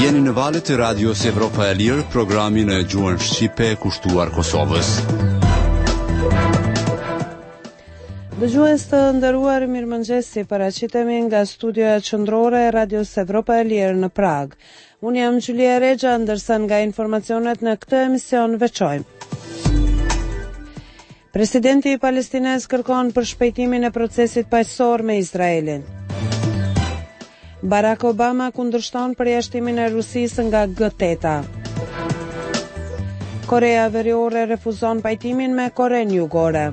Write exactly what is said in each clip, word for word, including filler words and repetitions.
Jeni në valët e radios Evropa e Lirë, programin e gjuhën shqipe kushtuar Kosovës. Dëgjues të nderuar, mirëmëngjesi, paraqitemi nga studioja qendrore e radios Evropa e Lirë në Prag. Unë jam Gjulia Rexha, ndërsa nga informacionet në këtë emision veçojmë. Presidenti i Palestinës kërkon për shpejtimin e procesit paqësor me Izraelin. Barack Obama kundërshton përjashtimin e Rusisë nga G8. Korea Veriore refuzon pajtimin me Koren Jugore.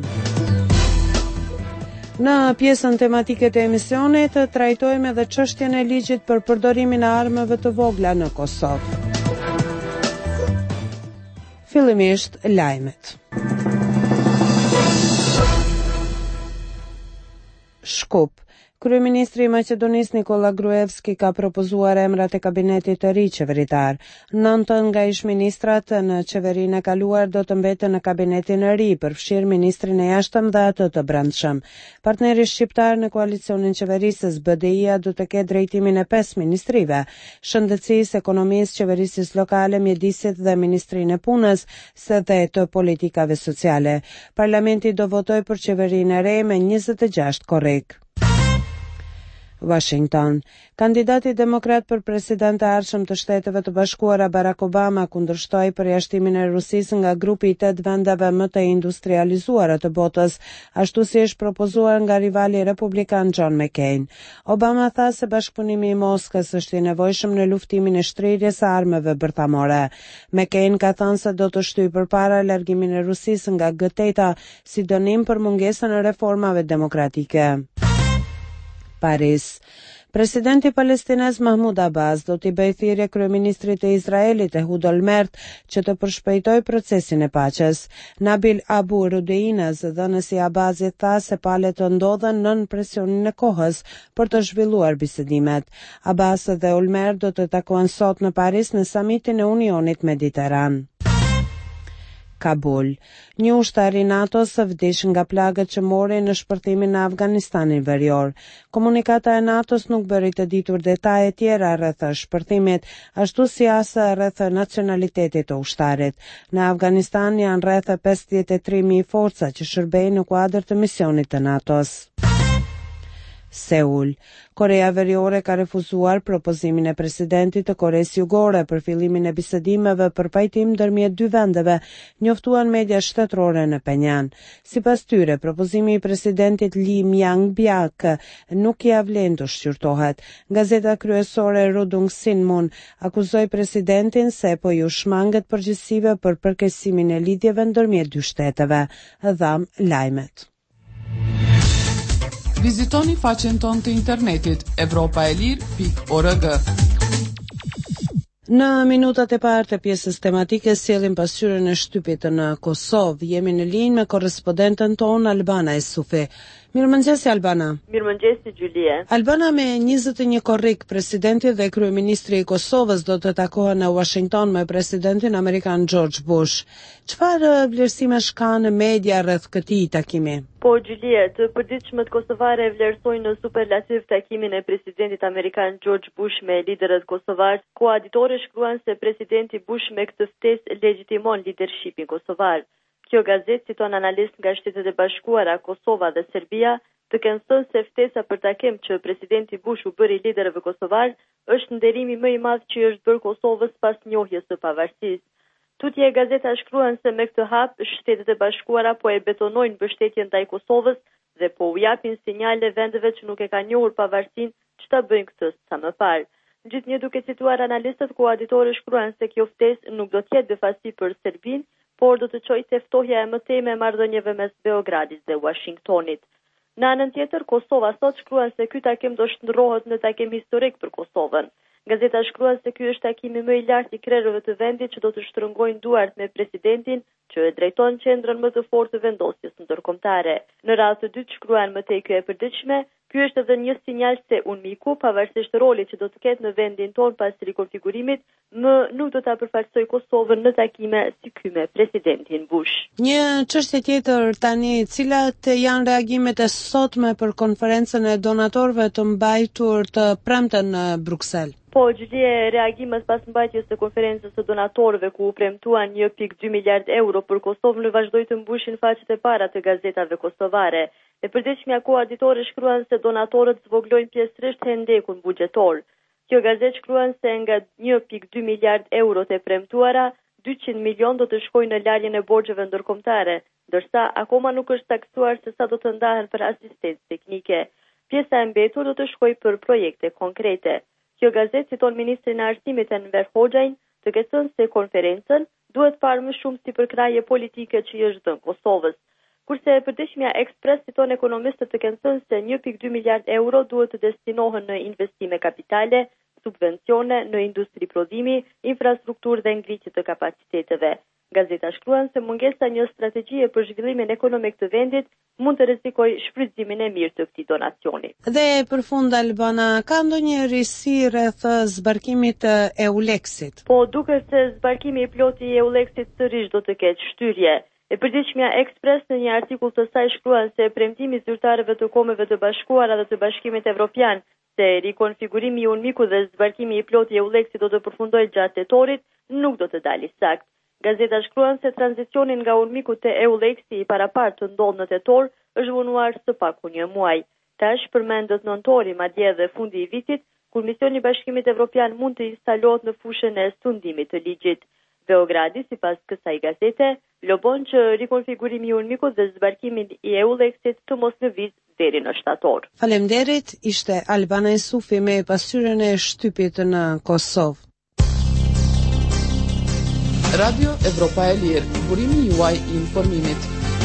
Në pjesën tematike të emisionit trajtojmë edhe çështjen e ligjit për përdorimin e armëve të vogla në Kosovë. Fillimisht lajmet. Shkup. Kryeministri i Maqedonisë Nikola Gruevski ka propozuar emrat e kabinetit të ri qeveritar. Nëntën nga ish-ministrat në qeverinë e kaluar do të mbeten në kabinetin e ri, përfshirë ministrin e jashtëm dhe atë të brendshëm. Partneri shqiptar në koalicionin qeverisës B D I-a do të ketë drejtimin e pesë ministrive: shëndetësisë, ekonomisë, qeverisjes lokale, mjedisit dhe ministrinë e punës, së dhe të politikave sociale. Parlamenti do votoj për qeverinë e re me njëzet e gjashtë korrik. Washington. Kandidati demokrat për president të ardhshëm të Shteteve të Bashkuara Barack Obama kundërshtoi përjashtimin e Rusisë nga grupi i tetë vendeve më të industrializuara të botës, ashtu si është propozuar nga rivali republikan John McCain. Obama tha se bashkëpunimi i Moskës është i nevojshëm në luftimin e shtrirjes së armëve bërthamore. McCain ka thënë se do të shtyjë përpara largimin e Rusisë nga G8 si dënim për mungesën e reformave demokratike. Paris. Presidenti i Palestinës Mahmud Abbas do t'i bëjë thirrje kryeministrit të Izraelit Ehud Olmert që të përshpejtojë procesin e paqes. Nabil Abu Rudeinaz, dhënësi i Abbasit, tha se palët të ndodhen nën presionin e kohës për të zhvilluar bisedimet. Abbas dhe Olmert do të takohen sot në Paris në samitin e Unionit Mediteran. Kabul. Një ushtar i NATO-s vdiq nga plagët që mori në shpërtimin në Afganistanin Verior. Komunikata e NATO-s nuk bëri të ditur detaje tjera rreth shpërtimit, ashtu si as rreth nacionalitetit të ushtarit. Në Afganistan janë rreth pesëdhjetë e tre mijë forca që shërbejnë në kuadër të misionit të NATO-s. Seul. Korea Veriore ka refuzuar propozimin e presidentit të Koresë Jugore për fillimin e bisedimeve për pajtim ndërmjet dy vendeve, njoftuan media shtetërore në Penjan. Sipas tyre, propozimi i presidentit Lee Myung-bak nuk ia vlen të shqyrtohet. Gazeta kryesore Rodung Sinmun akuzoi presidentin se po ju shmanget përgjegjësive për përkeqësimin e lidhjeve ndërmjet dy shteteve. Dham lajmet. Vizitoni faqen tonë të internetit evropaelir pikë org. Në minutat e parë të pjesës tematike sjellim pasqyrën e shtypit në Kosovë. Jemi në linjë me korrespondentën tonë Albana Esufi. Mirëmëngjesi Albana. Mirëmëngjesi Gjulie. Albana, me njëzet e një korrik, presidenti dhe kryeministri i Kosovës do të takohen në Washington me presidentin amerikan George Bush. Çfarë vlerësimesh ka në media rreth këtij takimi? Po Gjulie, të përditshmët kosovare vlerësojnë në superlativ takimin e presidentit amerikan George Bush me liderët kosovar. Koaditorë shkruan se presidenti Bush me këtë ftesë legjitimon leadershipin kosovar. Kjo gazetë citon analist nga Shtetet e Bashkuara, Kosova dhe Serbia, të kenë thënë se ftesa për takim që presidenti Bush u bëri liderëve kosovar është nderimi më i madh që është bërë Kosovës pas njohjes së pavarësisë. Tutje gazeta shkruan se me këtë hap Shtetet e Bashkuara po e betonojnë mbështetjen ndaj Kosovës dhe po u japin sinjale vendeve që nuk e kanë njohur pavarësinë që ta bëjnë këtë sa më parë. Gjithnjë duke cituar analistët, koaditorë shkruan se kjo ftesë nuk do të jetë befasi për Serbinë, por do të çojë te ftohja e mëtejme e marrëdhënieve mes Beogradit dhe Washingtonit. Në anën tjetër, Kosova sot shkruan se ky takim do shndërrohet në takim historik për Kosovën. Gazeta shkruan se ky është takimi më i lartë i krerëve të vendit që do të shtrëngojnë duart me presidentin që e drejton qendrën më të fortë të vendosjes ndërkombëtare. Në radhë të dytë shkruan më tej kjo e përditshme, Ky është edhe një sinjal se UNMIK-u, pavarësisht rolit që do të ketë në vendin ton pas rikonfigurimit, më nuk do ta përfaqësoj Kosovën në takime si ky me presidentin Bush. Një çështje tjetër tani, cilat janë reagimet e sotme për konferencën e donatorëve të mbajtur të premten në Bruksel? Po, Gjulje, reagimet pas mbajtjes së konferencës së donatorëve ku u premtuan një pikë dy miliard euro për Kosovën në vazhdoi të mbushin faqet e para të gazetave kosovare. E përditshmja koaditore shkruan se donatorët zvoglojnë pjesërisht hendekun buxhetor. Kjo gazetë shkruan se nga një pikë dy miliard euro të premtuara, dyqind milion do të shkojnë në larjen e borxheve ndërkombëtare, ndërsa akoma nuk është taksuar se sa do të ndahen për asistencë teknike. Pjesa e mbetur do të shkojë për projekte konkrete. Kjo gazetë citon ministrin e arsimit Enver Hoxhajin, të ketë thënë se konferencën duhet parë më shumë si përkraje politike që i është dhënë Kosovës. Kurse e përditshmja Ekspres citon ekonomistët të kenë thënë se një pikë dy miliard euro duhet të destinohen në investime kapitale, subvencione në industri prodhimi, infrastrukturë dhe ngritje të kapaciteteve. Gazeta shkruan se mungesa një strategjie për zhvillimin ekonomik të vendit mund të rrezikojë shfrytëzimin e mirë të këtij donacioni. Dhe për fund, Albana, ka ndonjë risi rreth zbarkimit të Euleksit? Po, duket se zbarkimi i plotë i Euleksit sërish do të ketë shtyrje. E përditshmja Ekspres në një artikull të saj shkruan se premtimi i zyrtarëve të Kombeve të Bashkuara dhe të Bashkimit Evropian se rikonfigurimi i UNMIK-ut dhe zbarkimi i plotë i Euleksit do të përfundojë gjatë tetorit nuk do të dalë sakt. Gazeta shkruan se tranzicionin nga UNMIK-u te Euleksi i parapart të ndodhë në tetor është vonuar së paku një muaj. Tash përmendet nëntori, madje edhe fundi i vitit, kur misioni i Bashkimit Evropian mund të instalohet në fushën e sundimit të ligjit. Beogradi, sipas kësaj gazete, lobon që rikonfigurimi i UNMIK-ut dhe zbarkimi i Euleksit të mos lëvizë deri në shtator. Faleminderit, ishte Albana Yusufi me pasqyrën e shtypit në Kosovë. Radio Evropa e Lirë, burimi juaj i informimit.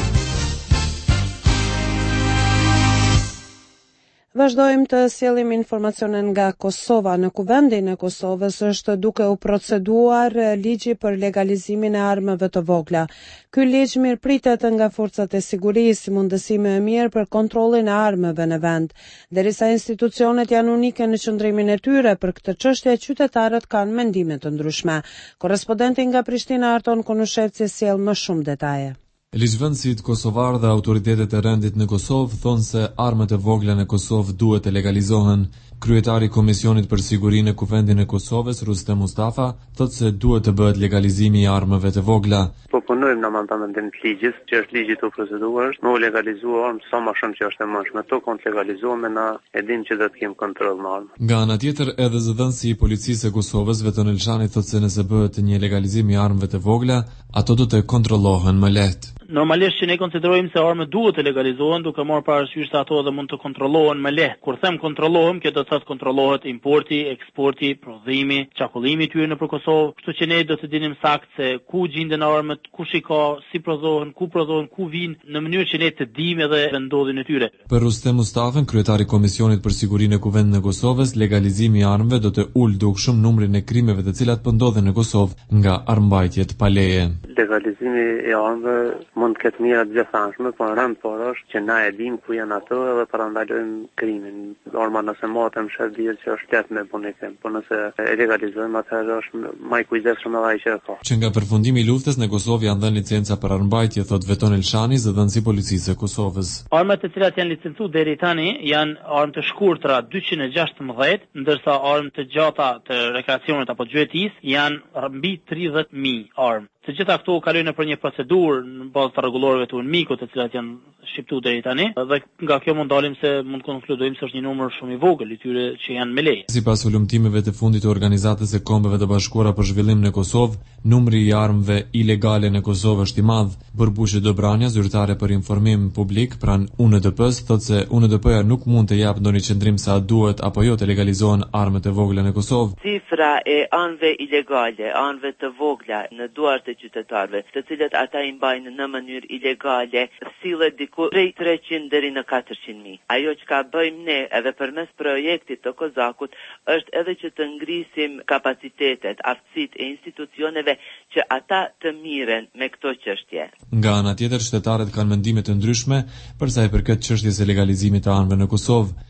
Vazhdojmë të sjellim informacionin nga Kosova. Në kuvendin e Kosovës është duke u proceduar ligji për legalizimin e armëve të vogla. Ky ligj mirëpritet nga forcat e sigurisë si mundësi më e mirë për kontrollin e armëve në vend. Derisa institucionet janë unike në qëndrimin e tyre për këtë çështje, qytetarët kanë mendime të ndryshme. Korrespondenti nga Prishtina Arton Konushevci sjell më shumë detaje. Ligjvënësit kosovar dhe autoritetet e rendit në Kosovë thonë se armët e vogla në Kosovë duhet të legalizohen. Kryetari i Komisionit për Sigurinë në Kuvendin e Kosovës, Rustem Mustafa, thotë se duhet të bëhet legalizimi i armëve të vogla. Po punojmë në amendamentin e ligjit, që është ligji të proceduar, më u legalizuar armë sa më shumë që është e mundshme. To kon të legalizohemi na e dim që do të kemi kontroll në armë. Nga ana tjetër, edhe zëdhënësi i policisë së Kosovës, Veton Elshani, thotë se nëse bëhet një legalizim i armëve të vogla, ato do të kontrollohen më lehtë. Normalisht që ne konsiderojmë se armët duhet të legalizohen duke marrë parasysh se ato edhe mund të kontrollohen më lehtë. Kur them kontrollohen, kjo do të thotë kontrollohet importi, eksporti, prodhimi, çakullimi i tyre nëpër Kosovë, kështu që ne do të dinim saktë se ku gjenden armët, kush i ka, si prodhohen, ku prodhohen, ku vijnë, në mënyrë që ne të dimë edhe vendodhjen e tyre. Për Rustem Mustafën, kryetari i Komisionit për Sigurinë në Kuvendin e Kosovës, legalizimi i armëve do të ulë dukshëm numrin e krimeve të cilat po ndodhen në Kosovë nga armbajtjet pa leje. Legalizimi i armëve mund të ketë mira të gjithanshme, por rënd por është që na e dim ku janë ato edhe parandalojmë krimin. Norma nëse matëm shet dihet që është letë me bune krim, por nëse e legalizojmë atëherë është më i kujdesshëm edhe ai që e ka. Që nga përfundimi i luftës në Kosovë janë dhënë licenca për armbajtje, thot Veton Elshani, zëdhënësi i policisë së Kosovës. Armët të cilat janë licencuar deri tani janë armë të shkurtra dyqind e gjashtëmbëdhjetë, ndërsa armë të gjata të rekreacionit apo gjuetisë janë mbi tridhjetë mijë armë. Të gjitha këto kalojnë për një procedurë në bazë të rregullorisë të UNMIK-ut, të cilat janë shqiptuar deri tani, dhe nga kjo mund dalim se mund të konkludojmë se është një numër shumë i vogël i tyre që janë me leje. Sipas ulëmtimeve të fundit të Organizatës së Kombeve të Bashkuara për Zhvillim në Kosovë, numri i armëve ilegale në Kosovë është i madh. Burbushi Dobranja, zyrtare për informim publik pran U N D P-s, thotë se U N D P-ja nuk mund të japë ndonjë qendrim sa duhet apo jo të legalizohen armët e vogla në Kosovë. Cifra e anëve ilegale, anëve të vogla në duart e qytetarëve, të cilët ata i mbajnë në mënyrë ilegale, sillet diku prej treqind deri në katërqind mijë. Ajo që ka bëjmë ne edhe përmes projektit të Kozakut është edhe që të ngrisim kapacitetet, aftësitë e institucioneve që ata të miren me këto çështje. Nga ana tjetër, shtetarët kanë mendime të ndryshme për sa i përket çështjes së legalizimit të armëve në Kosovë.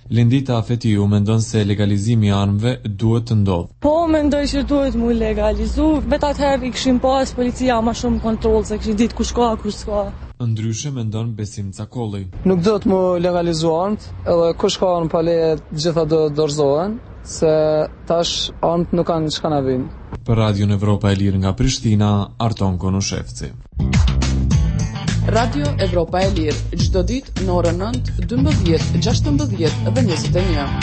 Lindita Fetiu mendon se legalizimi i armëve duhet të ndodhë. Po, mendoj që duhet mu legalizu, vetë atëherë i kishim pas policia ma shumë kontrol, se kishim ditë ku shka, ku s'ka. Ndryshe mendon Besim Cakolli. Nuk do të mu legalizu armët, edhe kush ka armë pa leje gjitha do dorëzohen, se tash armët nuk kanë çka na vijnë. Për Radion Evropa e Lirë nga Prishtina, Arton Konushevci. Radio Evropa e Lirë, çdo ditë në orën nëntë, dymbëdhjetë, gjashtëmbëdhjetë dhe njëzet e një.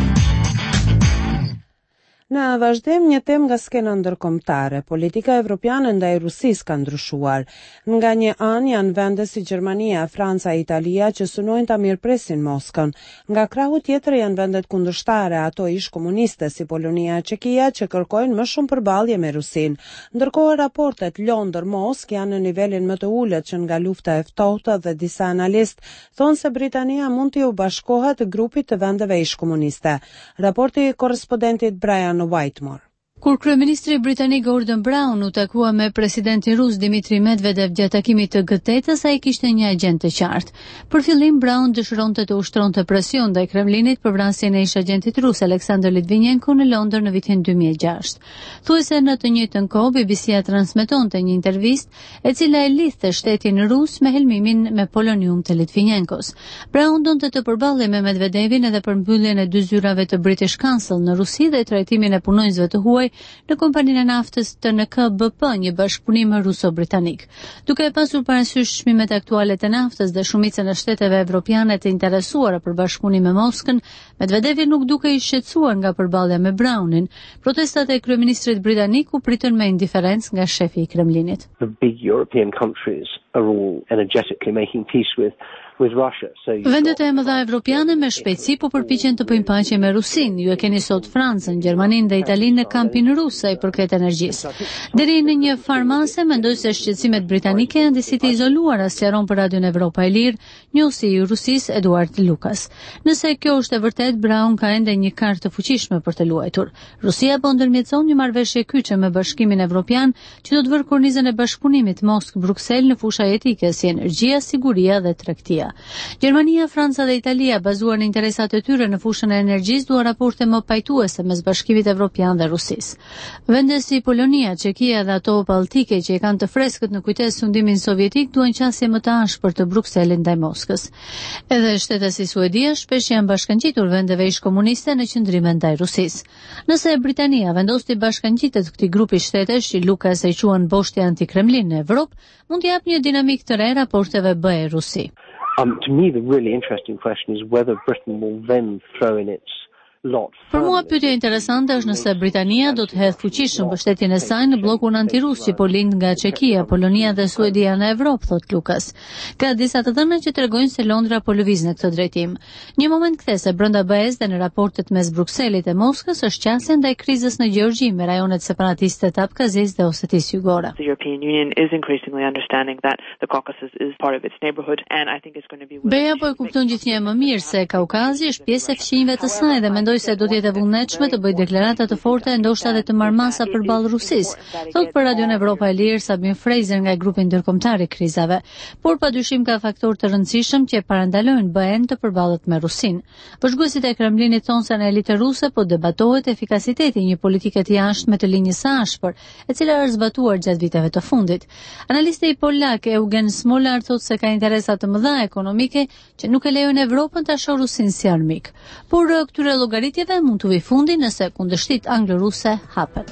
Në vazhdim një temë nga skena ndërkombëtare, politika evropiane ndaj Rusisë ka ndryshuar. Nga një anë janë vende si Gjermania, Franca e Italia që synojnë ta mirëpresin Moskën. Nga krahu tjetër janë vendet kundërshtare, ato ish komuniste si Polonia e Çekia që kërkojnë më shumë përballje me Rusinë. Ndërkohë raportet Londër-Moskë janë në nivelin më të ulët që nga lufta e ftohtë dhe disa analistë thonë se Britania mund të u bashkohet grupit të vendeve ish komuniste. Raporti i korrespondentit Brian Whitemore. Kur kryeministri britanik Gordon Brown u takua me presidentin rus Dmitri Medvedev gjatë takimit të G tetës, ai kishte një agjend të qartë. Për fillim Brown dëshironte të ushtronte presion ndaj Kremlinit për vrasjen e ish agentit rus Aleksandr Litvinenko në Londër në vitin dy mijë e gjashtë. Thuajse në të njëjtën kohë B B C-ja transmetonte një intervistë e cila e lidhte shtetin rus me helmimin me polonium të Litvinenkos. Brown donte të përballej me Medvedevin edhe për mbylljen e dy zyrave të British Council në Rusi dhe trajtimin e punonjësve të huaj në kompaninë e naftës T N K B P, një bashkëpunim ruso-britanik. Duke pasur parasysh çmimet aktuale të naftës dhe shumicën e shteteve evropiane të interesuara për bashkëpunim me Moskën, Medvedevi nuk duke i shqetësuar nga përballja me Brownin. Protestat e kryeministrit britanik u pritën me indiferencë nga shefi i Kremlinit. The big European countries are all energetically making peace with with Russia. So vendet e mëdha evropiane me shpejtësi po përpiqen të bëjnë paqe me Rusinë. Ju e keni sot Francën, Gjermaninë dhe Italinë në kampin rus sa i përket energjisë. Deri në një farmase mendoj se shqetësimet britanike janë disi të izoluara, sqaron për Radion Evropa e Lirë njësi i Rusisë Eduard Lukas. Nëse kjo është e vërtet, Brown ka ende një kartë të fuqishme për të luajtur. Rusia po ndërmjetëson një marrëveshje kyçe me Bashkimin Evropian që do të vërë kornizën e bashkëpunimit Moskë-Bruksel në fusha etike si energjia, siguria dhe tregtia. Gjermania, Franca dhe Italia, bazuar në interesat e tyre në fushën e energjisë, duan raporte më pajtuese mes Bashkimit Evropian dhe Rusisë. Vende si Polonia, Çekia dhe ato balltike që e kanë të freskët në kujdes sundimin sovjetik duan qasje më të ashpër të Brukselit ndaj Moskës. Edhe shtetet si Suedia shpesh janë bashkangjitur vendeve ish komuniste në qëndrime ndaj Rusisë. Nëse Britania vendos të bashkangjitet këtij grupi shtetesh që Lukas e quajnë boshti anti-Kremlin në Evropë, mund të jap një dinamik të re raporteve B E Rusi. Um, to me, the really interesting question is whether Britain will then throw in its lot. Për mua pyetja interesante është nëse Britania do të hedhë fuqishëm mbështetjen e saj në bllokun antirus që po lind nga Çekia, Polonia dhe Suedia në Evropë, thot Lukas. Ka disa të dhëna që tregojnë se Londra po lëviz në këtë drejtim. Një moment kthese brenda B E-s dhe në raportet mes Brukselit e Moskës është qasja ndaj krizës në Gjeorgji me rajonet separatiste të Abkazisë dhe Osetisë Jugore. The European Union is increasingly understanding that the Caucasus is part of its neighborhood and I think it's going to be B E-ja po e kupton gjithnjë më mirë se Kaukazi është pjesë e fqinjve të saj dhe mendoj se do të jetë e vullnetshme të bëjë deklarata të forta e ndoshta edhe të marrë masa përballë Rusisë, thot për Radion Evropa e Lirë Sabin Fraser nga grupi ndërkombëtar i krizave. Por padyshim ka faktorë të rëndësishëm që parandalojnë B E-n të përballet me Rusinë. Bashkuesit e Kremlinit thonë se në elitën ruse po debatohet efikasiteti i një politike të jashtme të linjës së ashpër, e cila është zbatuar gjatë viteve të fundit. Analisti polak Eugen Smolar thotë se ka interesa të mëdha ekonomike që nuk e lejojnë Evropën ta shohë Rusinë si armik. Por këtyre llogaritjeve mund të vi fundi nëse kundërshtit anglo-ruse hapen.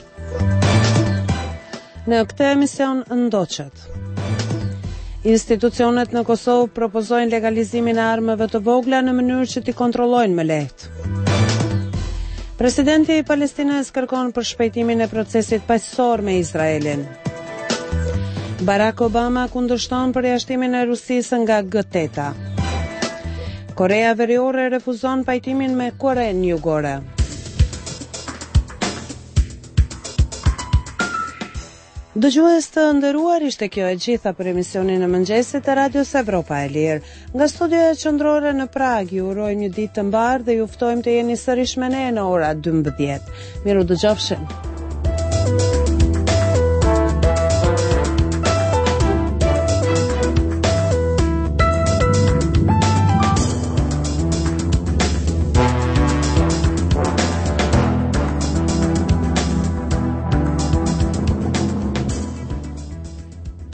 Në këtë emision ndoqet. Institucionet në Kosovë propozojnë legalizimin e armëve të vogla në mënyrë që t'i kontrollojnë më lehtë. Presidenti i Palestinës kërkon për shpejtimin e procesit paqësor me Izraelin. Barack Obama kundërshton përjashtimin e Rusisë nga G teta. Korea Veriore refuzon pajtimin me Korenë Jugore. Dëgjues të nderuar, ishte kjo e gjitha për emisionin e mëngjesit të Radios Evropa e Lirë. Nga studioja qendrore në Prag ju urojmë një ditë të mbarë dhe ju ftojmë të jeni sërish me ne në ora dymbëdhjetë. Miru dëgjofshim.